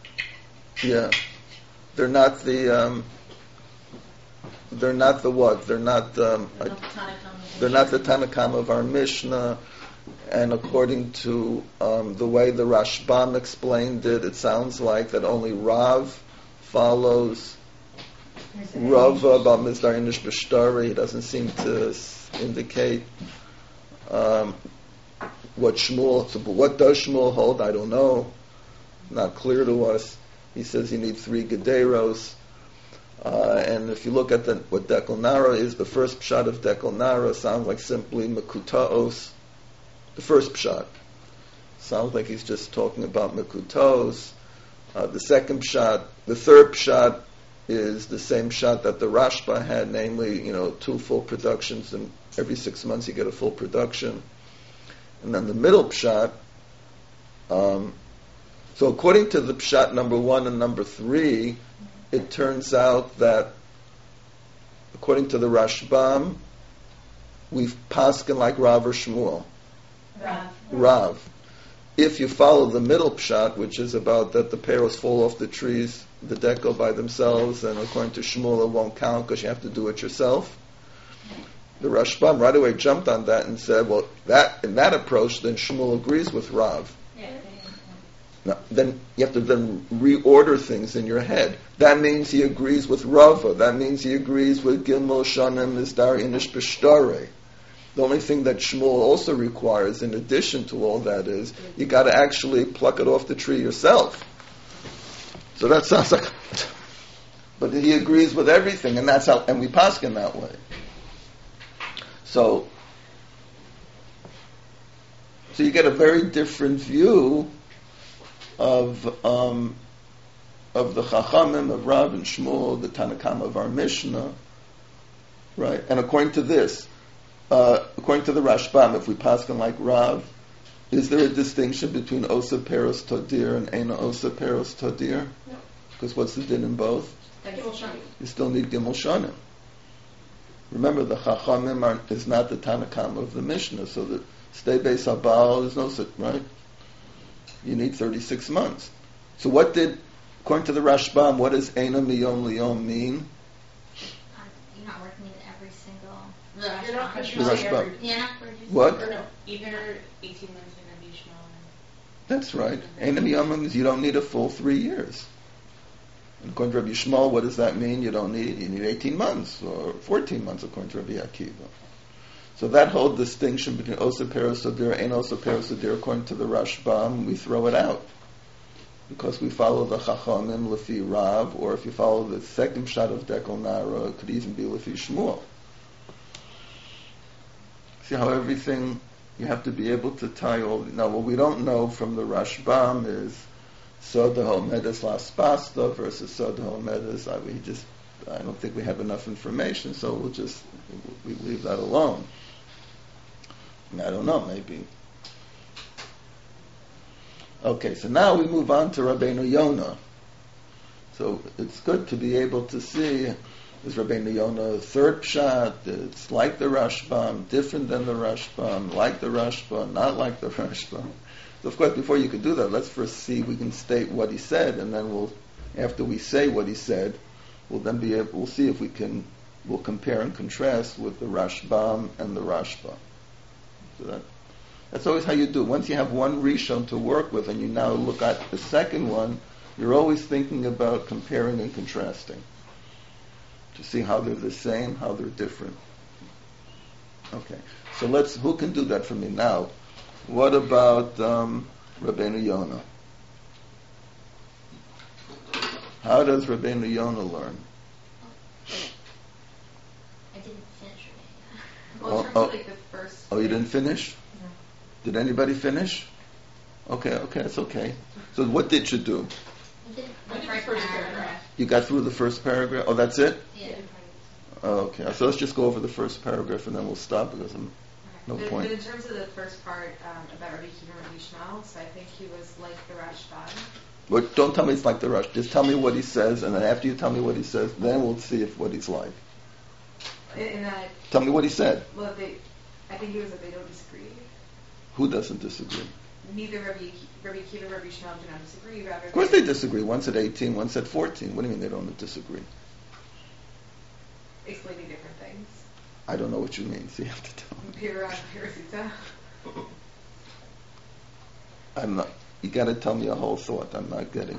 what? They're not the Tanakam of our Mishnah. And according to the way the Rashbam explained it, it sounds like that only Rav follows Rava about Mizdar Inish B'Shtari. He doesn't seem to indicate what Shmuel. So what does Shmuel hold? I don't know. Not clear to us. He says you need 3 Gederos. And if you look at what Dekel Nara is, the first pshat of Dekel Nara sounds like simply Mekutaos. The first pshat sounds like he's just talking about Mekutos. The second pshat, the third pshat is the same pshat that the Rashba had, namely, 2 full productions, and every 6 months you get a full production. And then the middle pshat, so according to the pshat number 1 and number 3, it turns out that according to the Rashbam, we've pasken like Rav or Shmuel. Rav. If you follow the middle pshat, which is about that the peros fall off the trees, the dekel by themselves, and according to Shmuel it won't count because you have to do it yourself. The Rashbam right away jumped on that and said, well, in that approach, then Shmuel agrees with Rav. Now, then you have to then reorder things in your head. That means he agrees with Rava. That means he agrees with Gimel Shanim Mizdar Inish B'Shtare. The only thing that Shmuel also requires, in addition to all that, is you got to actually pluck it off the tree yourself. So that sounds like, but he agrees with everything, and that's how, and we paskin that way. So you get a very different view of the Chachamim, of Rav and Shmuel, the Tanakam of our Mishnah, right? And according to this, according to the Rashbam, if we paskin like Rav, is there a distinction between Osa Peros Todir and Eina Osa Peros Todir? No. Because what's the din in both? You still need Gimel Shanim. Remember, the Chachamim is not the Tanakam of the Mishnah, so the Stay Beis Habal is no such, right? You need 36 months. So according to the Rashbam, what does Eina Miyom Liyom mean? You're not working in every single... You're not Rashbam. Yeah. What? Or no, either 18 months in Rabbi Shmuel. That's right. Eina Miyom means you don't need a full 3 years. And according to Rabbi Shmuel, what does that mean? You need 18 months or 14 months according to Rabbi Akiva. So that whole distinction between Osa Peros Sodir and Osa Peros Sodir, according to the Rashbam, we throw it out. Because we follow the Chachamim Lefi Rav, or if you follow the second shot of Dekel Nara, it could even be Lefi Shmuel. See how everything, you have to be able to tie all... Now, what we don't know from the Rashbam is Soda Homedes Las Pasta versus Soda Homedes. I don't think we have enough information, so we leave that alone. I don't know, maybe. Okay, so now we move on to Rabbeinu Yonah. So it's good to be able to see Is Rabbeinu Yonah third pshat? It's like the Rashbam, different than the Rashbam, like the Rashbam, not like the Rashbam. So of course, before you could do that, let's first see if we can state what he said, and then after we say what he said, we'll see if we'll compare and contrast with the Rashbam and the Rashba. So that's always how you do it. Once you have one Rishon to work with, and you now look at the second one, you're always thinking about comparing and contrasting to see how they're the same, how they're different. Okay, so who can do that for me now? What about Rabbeinu Yonah? How does Rabbeinu Yonah learn? I didn't finish it. Well, in terms of like the first. Oh, you didn't finish? No. Did anybody finish? Okay, it's okay. So what did you do? I did I the did first the first paragraph. paragraph. You got through the first paragraph? Oh, that's it? Yeah. Oh, okay. So let's just go over the first paragraph and then we'll stop because no But point. in terms of the first part about Rabbi Akiva and Rabbi Shmuel, so I think he was like the Rashban. But don't tell me it's like the Rush. Just tell me what he says, and then after you tell me what he says, then we'll see what he's like. In that, Tell me what he said. well, I think it was that they don't disagree. Who doesn't disagree? Neither Rabbi Akiva and Rabbi Shmuel do not disagree. Rather, Of course they disagree. One said 18, one said 14. What do you mean they don't disagree? explaining different things. I don't know what you mean, so you have to tell me. Pirasita. I'm not. You got to tell me a whole thought. I'm not getting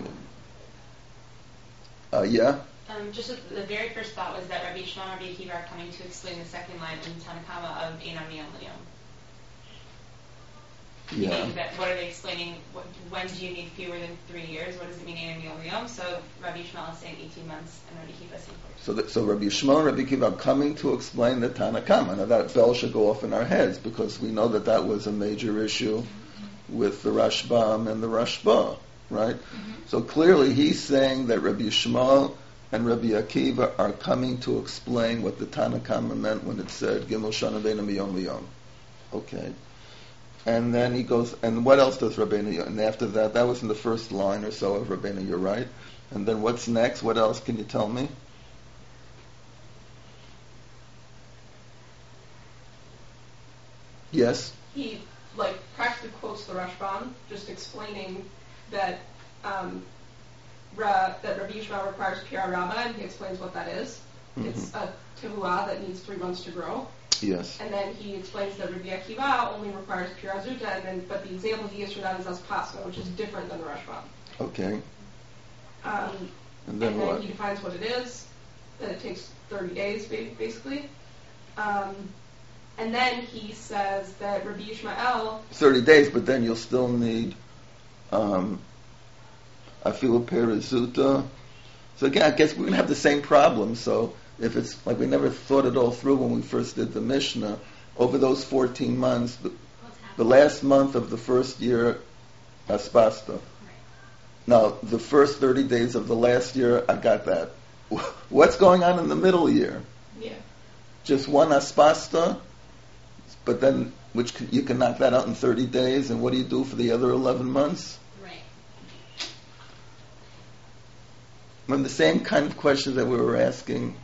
it. Yeah. Just the very first thought was that Rabbi Shmuel and Rabbi Akiva are coming to explain the second line in Tanakama of Einam Yom Liyom. Yeah. Meaning that what are they explaining? When do you need fewer than 3 years? What does it mean Einam Yom Liyom? So Rabbi Shmuel is saying 18 months, and Rabbi Akiva is saying 14. So Rabbi Shmuel and Rabbi Akiva are coming to explain the Tanakama. Now that bell should go off in our heads because we know that was a major issue with the Rashbam and the Rashba, right? Mm-hmm. So clearly he's saying that Rabbi Shmuel and Rabbi Akiva are coming to explain what the Tanakama meant when it said Gimel Shana Beinam Yom Liyom. Okay. And then he goes, and what else does Rabbeinu? And after that was in the first line or so of Rabbeinu, you're right. And then what's next? What else can you tell me? Yes? He practically quotes the Rashbam, just explaining that that Rabbi Yishmael requires Pira Rabbah, and he explains what that is. Mm-hmm. It's a tehuah that needs 3 months to grow. Yes. And then he explains that Rabbi Akiva only requires Pira Zuta, but the example he gives for that is Aspasa, which is different than the Rashbam. Okay. And then what? what? He defines what it is, that it takes 30 days, basically. And then he says that Rabbi Yishmael... 30 days, but then you'll still need Afilu Perazuta. So again, I guess we're going to have the same problem. So if it's like we never thought it all through when we first did the Mishnah, over those 14 months, the last month of the first year, Aspasta. Now, the first 30 days of the last year, I got that. What's going on in the middle year? Yeah. Just one Aspasta, but then you can knock that out in 30 days, and what do you do for the other 11 months? Right. When the same kind of questions that we were asking,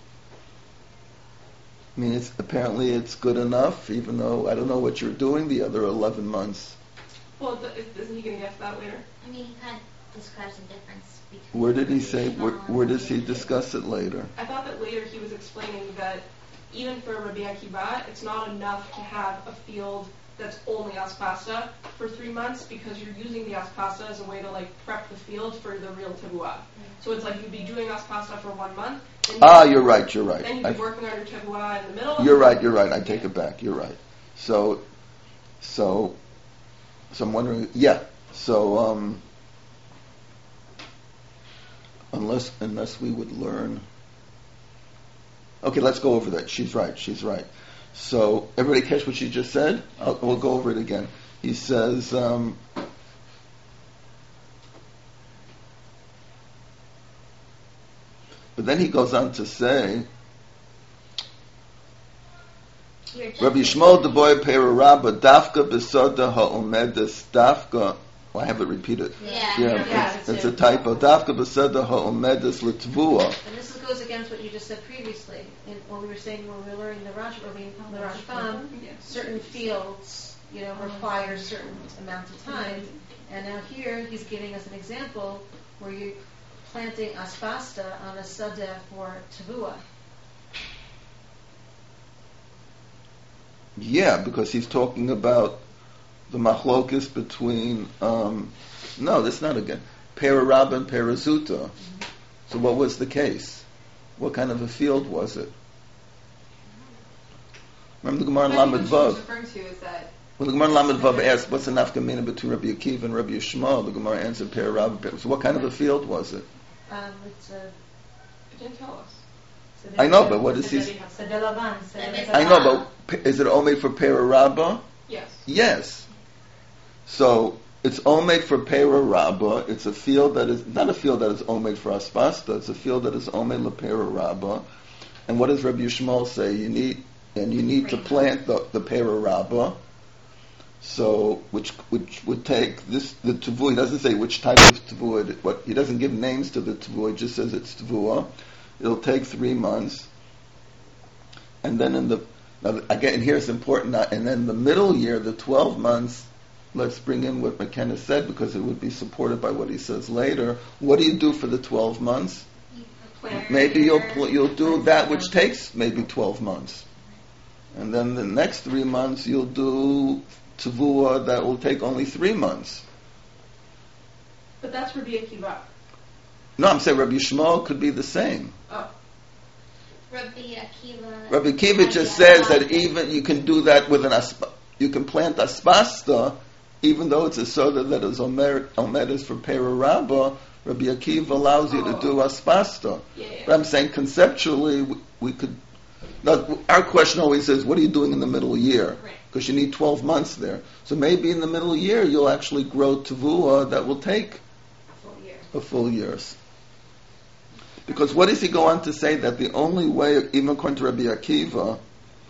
I mean, apparently it's good enough, even though I don't know what you're doing the other 11 months. Well, isn't he going to get to that later? I mean, he kind of describes the difference between... Where did he say, where does he discuss it later? I thought that later he was explaining that even for Rabbi Akiva, it's not enough to have a field that's only aspasa for 3 months because you're using the aspasa as a way to prep the field for the real tevuah. So it's you'd be doing aspasa for 1 month. You're right. Then you'd be working on your tevuah in the middle. You're right. I take it back. You're right. So I'm wondering. Yeah. So unless we would learn. Okay, let's go over that. She's right. So, everybody catch what she just said? We'll go over it again. He says, but then he goes on to say, Rabbi Shmuel the boy Pera Rabba Dafka Besoda Ha'omedes Dafka I have it repeated. Yeah. It's a typo. Dafka b'seder ha'omedus l'tvua. And this goes against what you just said previously. When we were saying when we were learning the Rashbam, certain fields, require a certain amount of time. And now here he's giving us an example where you're planting aspasta on a sadeh for tavua. Yeah, because he's talking about the machlokis between, no, that's not again, Perarab and Perazuta. So what was the case? What kind of a field was it? Remember the Gemara in Lamed Vav? Referring to is that When the Gemara in Lamed Vav asked, what's the nafkamina between Rabbi Akiva and Rabbi Yishmael, the Gemara answered Perarab and Perazuta. So what kind of a field was it? It's a... It didn't tell us. I know, but what is he... I know, but is it Omed for Perarabba? Yes. Yes. So it's Omed for Perarabba. It's a field that is not a field that is Omed for Aspasta. It's a field that is Omed la Perarabba. And what does Rabbi Yishmael say? You need to plant the Perarabba. So which would take the tavua. He doesn't say which type of tavua. He doesn't give names to the tavua. He just says it's tavua. It'll take 3 months, and then now again here it's important. And then the middle year, the 12 months. Let's bring in what McKenna said because it would be supported by what he says later. What do you do for the 12 months? Maybe you'll do that which takes maybe 12 months, and then the next 3 months you'll do tavua that will take only 3 months. But that's Rabbi Akiva. No, I'm saying Rabbi Yishmael could be the same. Oh. Rabbi Akiva. Rabbi Akiva just says that even you can do that with you can plant aspasta, even though it's a soda that is omedes for Perarabba. Rabbi Akiva allows you to do aspasta. Yeah. But I'm saying conceptually we could. Now, our question always is, what are you doing in the middle year? Because you need 12 months there. So maybe in the middle year you'll actually grow tavua that will take a full year. Because what does he go on to say? That the only way, even according to Rabbi Akiva,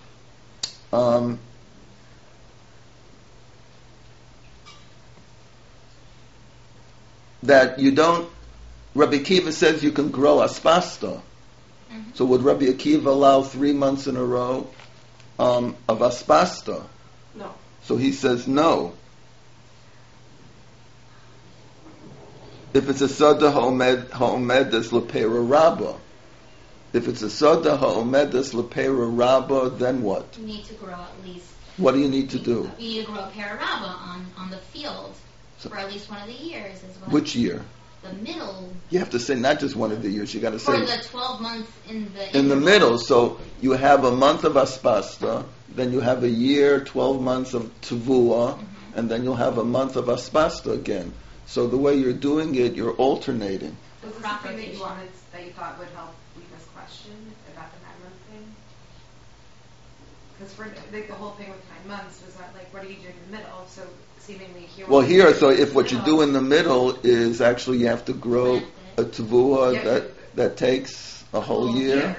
that you don't, Rabbi Akiva says you can grow aspasta. Mm-hmm. So would Rabbi Akiva allow 3 months in a row of aspasta? No. So he says no. If it's a soda ha'omedes l'perarabba. If it's a soda ha'omedes l'perarabba, then what? You need to grow at least. What do you need to do? You need to grow perarabba on the field for at least one of the years as well. Which year? The middle. You have to say not just one of the years. You got to say for the 12 months in the middle. So you have a month of aspasta, then you have a year, 12 months of tavua, and then you'll have a month of aspasta again. So the way you're doing it, you're alternating. Was this something that you wanted, that you thought would help Lita's question about the 9-month thing? Because for the whole thing with 9 months was that, like, what are you doing in the middle? So seemingly here. Well, here, so if what you do in the middle is actually you have to grow a tavua that takes a whole year,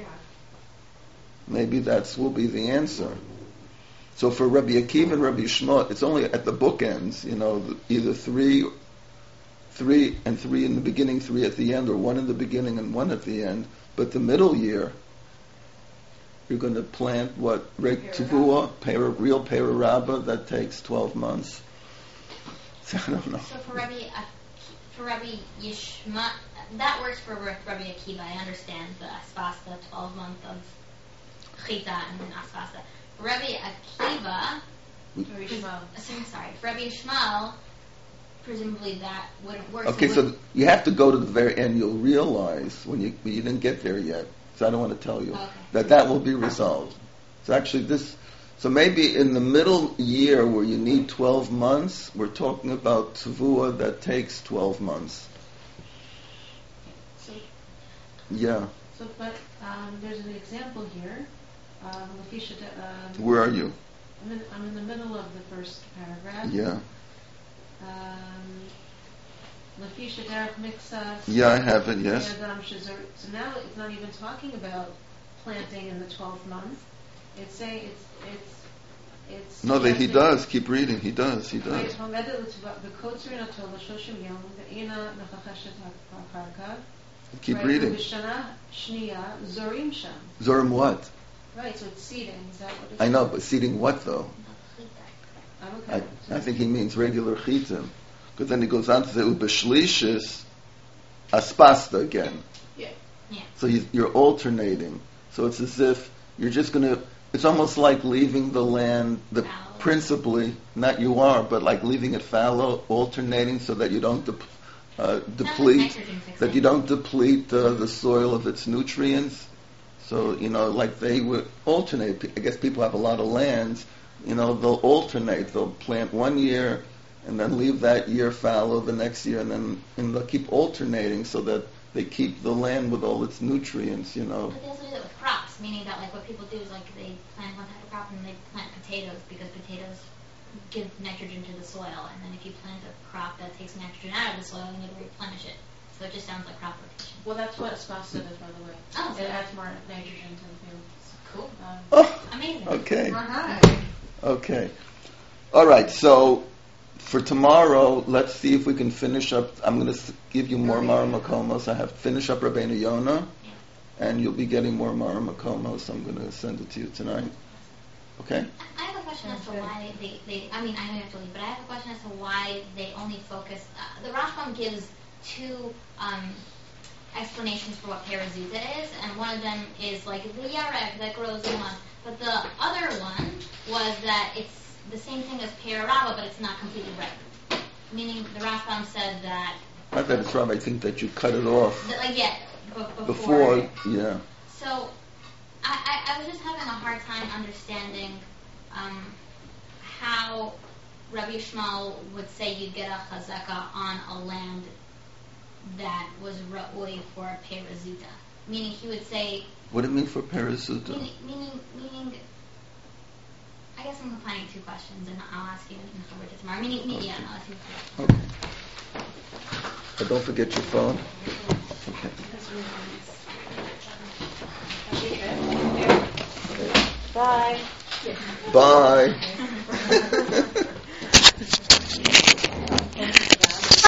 maybe that will be the answer. So for Rabbi Akiva and Rabbi Yishmael, it's only at the bookends, either 3 and 3 in the beginning, 3 at the end, or 1 in the beginning and 1 at the end. But the middle year, you're going to plant tavua, real perarabba that takes 12 months. So I don't know. So for Rabbi Yishmael, that works for Rabbi Akiva. I understand the aspasta, 12 months of chita and then aspasta. Rabbi Akiva, for Rabbi Yishmael, presumably that wouldn't work. Okay, so you have to go to the very end. You'll realize when you didn't get there yet. So I don't want to tell you that will be resolved. So actually so maybe in the middle year where you need 12 months, we're talking about tavua that takes 12 months. So, yeah. So, but there's an example here. Where are you? I'm in the middle of the first paragraph. Yeah. Yeah, I have it, yes. So now it's not even talking about planting in the 12th month. It's saying it's No, that he does. Keep reading. He does. He does. Keep reading. Zorim what? Right, so it's seeding. Is that what it's I know, but seeding what though? Okay. I think he means regular chitim. Because then he goes on to say, ubeshlishis aspasta again. Yeah. Yeah. So you're alternating. So it's as if you're just going to, it's almost like leaving the land, Fallow. principally, not you are, but like leaving it fallow, alternating so that you don't deplete, nitrogen fixing. that you don't deplete the soil of its nutrients. So, like they would alternate. I guess people have a lot of lands, they'll alternate. They'll plant one year and then leave that year fallow the next year, and they'll keep alternating so that they keep the land with all its nutrients, But they also do that with crops, meaning that like what people do is like they plant one type of crop and they plant potatoes because potatoes give nitrogen to the soil, and then if you plant a crop that takes nitrogen out of the soil, you need to replenish it. So it just sounds like crop rotation. Well, that's what asbestos is, by the way. Oh, so It adds more nitrogen to the field. cool. Oh, Amazing. okay. Right. Okay. All right, so for tomorrow, let's see if we can finish up. I'm going to give you more Mara Makomos. I have to finish up Rabbeinu Yonah, and you'll be getting more Mara Makomos. I'm going to send it to you tonight. Okay? I have a question as to why they I mean, I know you have to leave, but I have a question as to why they only focus. The Rashbam gives two explanations for what Parazuta is, and one of them is like the yarek that grows in one. But the other one was that it's the same thing as Peraraba, but it's not completely red. Meaning the Rashbam said that. Not that it's wrong. I think that you cut it off Before. Yeah. So I was just having a hard time understanding how Rabbi Yishmael would say you'd get a chazaka on a land that was ra'ui for a Parazuta. Meaning he would say. What do you mean for Parazuta? Meaning, I guess I'm combining two questions, and I'll ask you in Chabad tomorrow. Meaning, yeah, I'll ask you. Okay. But don't forget your phone. Okay. Bye. Bye.